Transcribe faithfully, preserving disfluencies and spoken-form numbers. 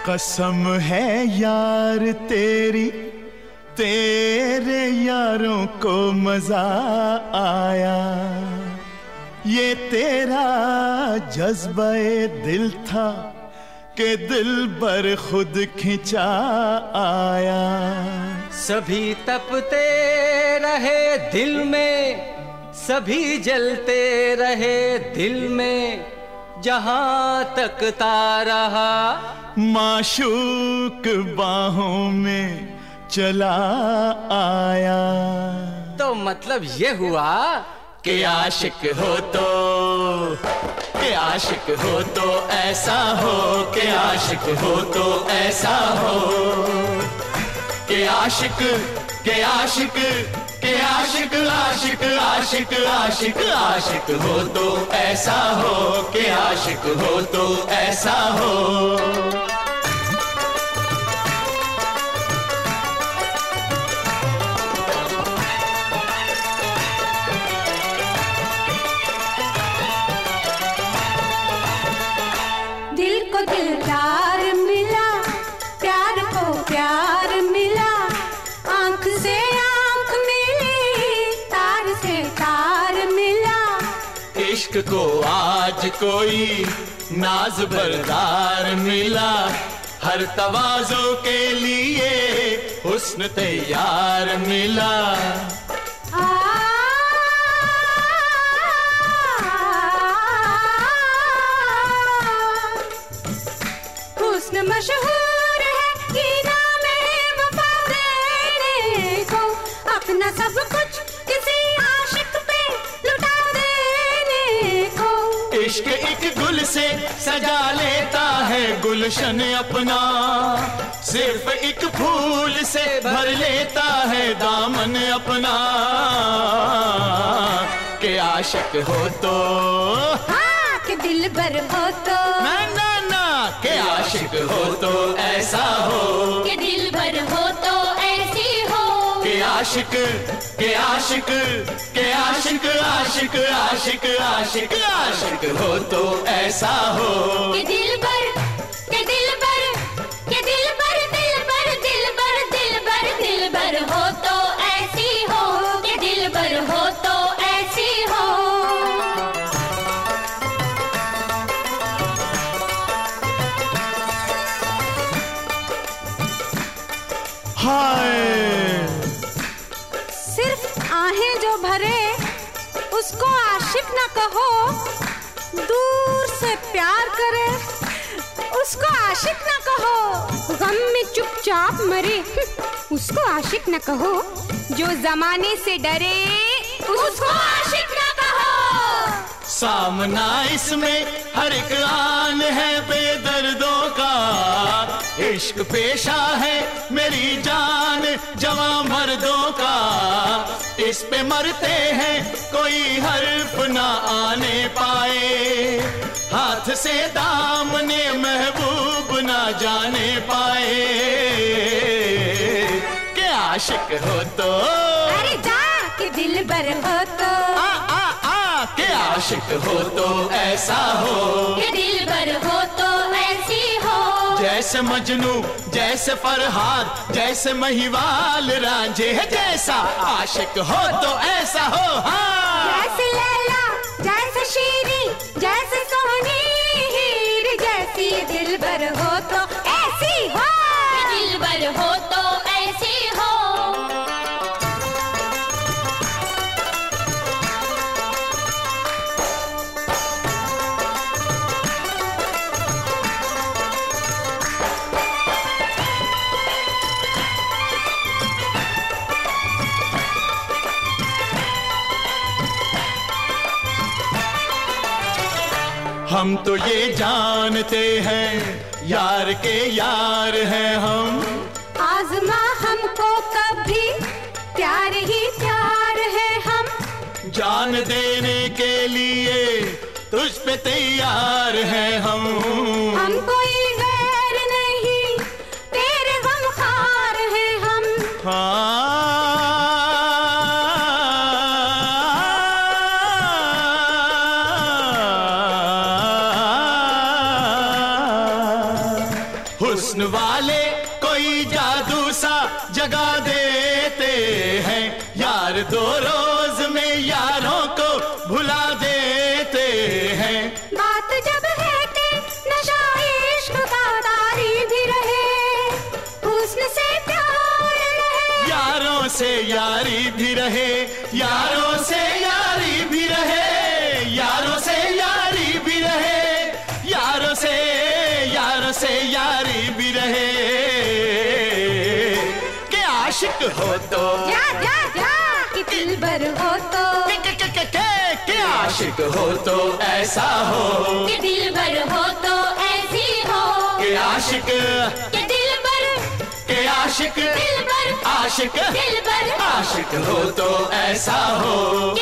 कसम है यार तेरी, तेरे यारों को मजा आया। ये तेरा जज्बे दिल था कि दिल पर खुद खिंचा आया। सभी तपते रहे दिल में, सभी जलते रहे दिल में, जहां तकता रहा माशूक बाहों में चला आया। तो मतलब ये हुआ कि आशिक हो तो, कि आशिक हो तो ऐसा हो, कि आशिक हो तो ऐसा हो, कि आशिक, कि आशिक, कि आशिक आशिक आशिक आशिक आशिक हो तो ऐसा हो, कि आशिक हो तो ऐसा हो। दिल को दिलदार मिला, प्यार को प्यार मिला, आंख से आंख मिली, तार से तार मिला। इश्क को आज कोई नाज बरदार मिला, हर तवाज़ो के लिए हुस्न तैयार मिला। हुस्न मशहूर है कि नाम है वफा देने को, अपना सब कुछ किसी आशिक पे लुटा देने को। इश्क एक गुल से सजा लेता है गुलशन अपना, सिर्फ एक फूल से भर लेता है दामन अपना। के आशिक हो तो, हाँ कि दिल भर हो तो, ना ना ना, के आशिक हो तो ऐसा हो, कि दिल भर हो तो ऐसी हो। के आशिक, के आशिक, के आशिक आशिक आशिक आशिक आशिक हो तो ऐसा हो, कि दिल भर, कि दिल भर, कि दिल भर, दिल भर, दिल भर, दिल भर, दिल भर हो तो ऐसी हो, कि दिल भर हो तो ऐसी हो। हाय सिर्फ आहें जो भरे उसको आशिक ना कहो, दूर से प्यार करे उसको आशिक ना कहो, गम में चुपचाप मरे उसको आशिक ना कहो, जो जमाने से डरे उसको आशिक ना कहो। सामना इसमें हर एक आन है बेदर्दों का, इश्क पेशा है मेरी जान जवां मर्दों का, इस पे मरते हैं कोई हर्फ ना आने पाए, हाथ से दामने महबूब ना जाने पाए। के आशिक हो तो, अरे जा के दिल भर हो तो, आ आ आ के आशिक हो तो ऐसा हो, के दिल भर हो तो ऐसी हो। जैसे मजनू जैसे फरहाद जैसे महिवाल रांझे है, जैसा आशिक हो तो ऐसा हो। हाँ जैसे लैला जैसे शीरी जैसे सोनी हीर, जैसी दिल भर हो तो ऐसी हो, दिल भर हो तो ऐसी हो। हम तो ये जानते हैं यार के यार हैं हम, आजमा हमको कभी प्यार ही प्यार है हम, जान देने के लिए तुझ पे तैयार हैं हम। हम कोई गैर नहीं तेरे गमखार हैं हम। हाँ हुस्न वाले कोई जादू सा जगा देते हैं, यार दो रोज में यारों को भुला देते हैं। बात जब है कि नशा इश्क का तारी भी रहे, हुस्न से प्यार रहे, यारों से यारी भी रहे, यारों से यारी भी रहे, यारों से यारी भी रहे, यारों से यारों से यारी भी रहे। के आशिक हो तो जा जा जा कि दिलबर हो तो, के के के के के के आशिक हो तो ऐसा हो, कि दिलबर हो तो ऐसी हो, के आशिक कि दिलबर, के आशिक दिलबर, आशिक दिलबर, आशिक हो तो ऐसा हो।